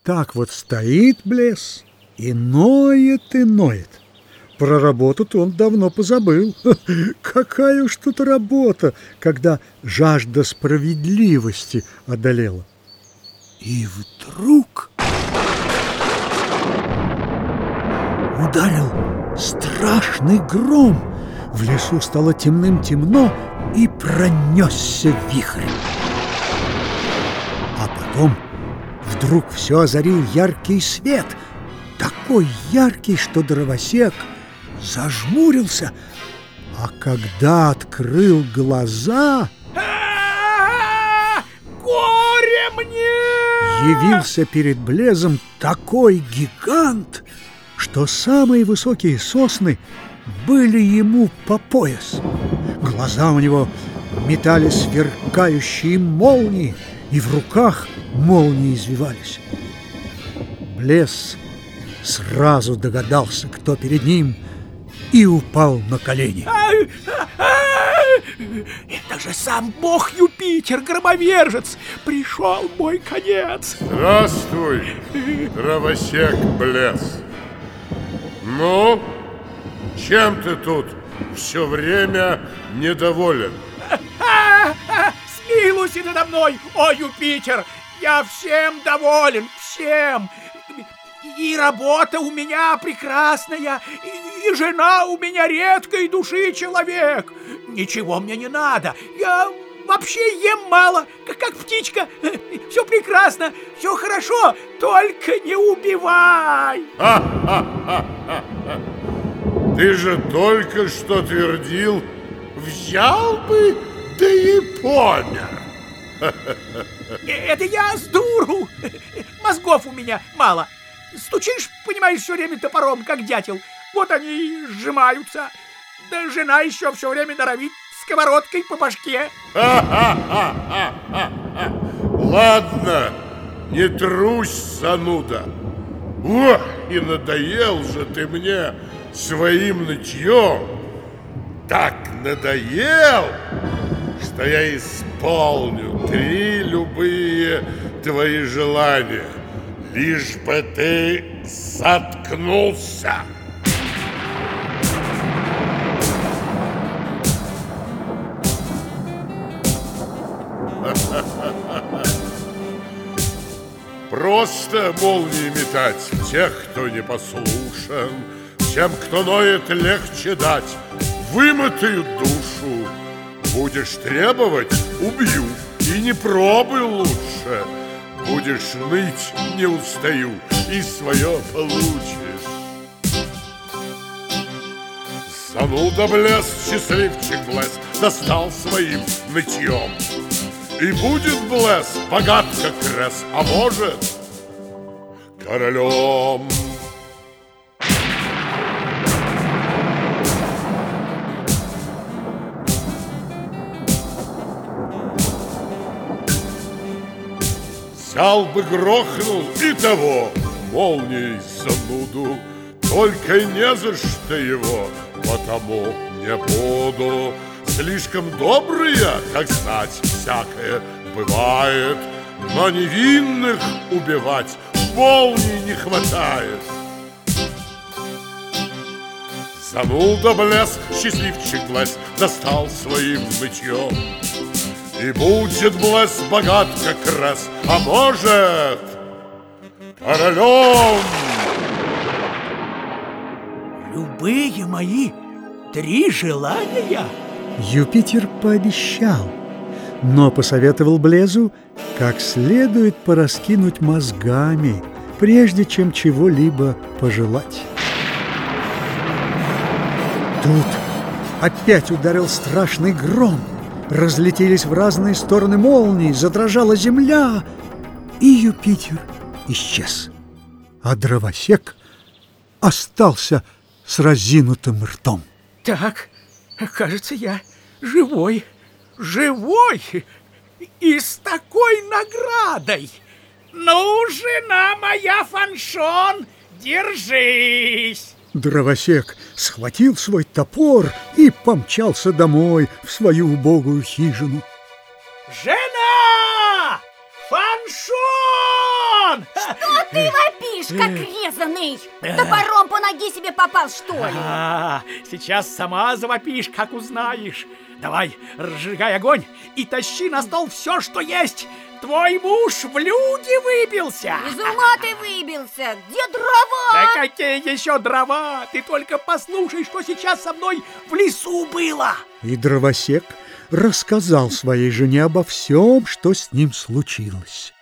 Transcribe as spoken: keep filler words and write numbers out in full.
Так вот стоит Блес и ноет, и ноет. Про работу-то он давно позабыл. Какая уж тут работа, когда жажда справедливости одолела. И вдруг ударил страшный гром. В лесу стало темным-темно, и пронесся вихрь. А потом вдруг все озарил яркий свет, такой яркий, что дровосек зажмурился, а когда открыл глаза, горе мне! Явился перед Блезом такой гигант, что самые высокие сосны были ему по пояс. Глаза у него метали сверкающие молнии, и в руках молнии извивались. Блес сразу догадался, кто перед ним, и упал на колени. Это же сам бог Юпитер, громовержец! Пришел мой конец! Здравствуй, дровосек Блес! Ну, чем ты тут все время недоволен? Смилуйся надо мной, о Юпитер! Я всем доволен, всем! И работа у меня прекрасная, и, и жена у меня редкой души человек. Ничего мне не надо, я вообще ем мало, как, как птичка. Все прекрасно, все хорошо, только не убивай. Ты же только что твердил, взял бы, да и помер. Это я с дуру, мозгов у меня мало. Стучишь, понимаешь, все время топором, как дятел. Вот они и сжимаются. Да жена еще все время норовит сковородкой по башке. Ладно, не трусь, зануда. О, и надоел же ты мне своим нытьем. Так надоел, что я исполню три любые твои желания, лишь бы ты заткнулся. Просто молнии метать тех, кто не послушен, тем, кто ноет, легче дать, вымотают душу. Будешь требовать — убью, и не пробуй лучше. Будешь ныть — не устаю, и свое получишь. Зануда Блес, счастливчик Блес, достал своим нытьем. И будет Блес богат, как Крес, а может, королем. Взял бы, грохнул и того молнией зануду, только не за что его, потому не буду. Слишком добрый я, как знать, всякое бывает, но невинных убивать молний не хватает. Зануда Блес, счастливчик Блес, достал своим нытьем. И будет Блес богат, как Крес, а может, королем. Любые мои три желания? Юпитер пообещал, но посоветовал Блезу как следует пораскинуть мозгами, прежде чем чего-либо пожелать. Тут опять ударил страшный гром. Разлетелись в разные стороны молнии, задрожала земля, и Юпитер исчез. А дровосек остался с разинутым ртом. Так, кажется, я живой, живой и с такой наградой. Ну, жена моя, Фаншон, держись! Дровосек схватил свой топор и помчался домой в свою убогую хижину. Жена! Фаншон! Что ты вопишь, как резаный. Топором по ноге себе попал, что ли? А, сейчас сама завопишь, как узнаешь. Давай, разжигай огонь и тащи на стол все, что есть. Твой муж в люди выбился. Из ума ты выбился. Где дрова? Да какие еще дрова? Ты только послушай, что сейчас со мной в лесу было. И дровосек рассказал своей жене обо всем, что с ним случилось.